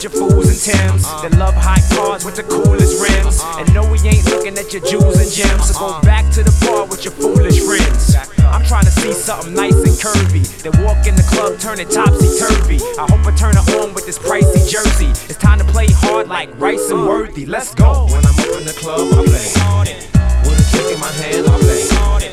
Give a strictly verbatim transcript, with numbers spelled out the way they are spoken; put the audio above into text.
your fools and Timbs that love hot cars with the coolest rims, and no, we ain't looking at your jewels and gems. So go back to the bar with your foolish friends. I'm trying to see something nice and curvy, then walk in the club, turn it topsy-turvy. I hope I turn it on with this pricey jersey. It's time to play hard like Rice and Worthy. Let's go. When I'm up in the club, I play with a chick in my hand, I play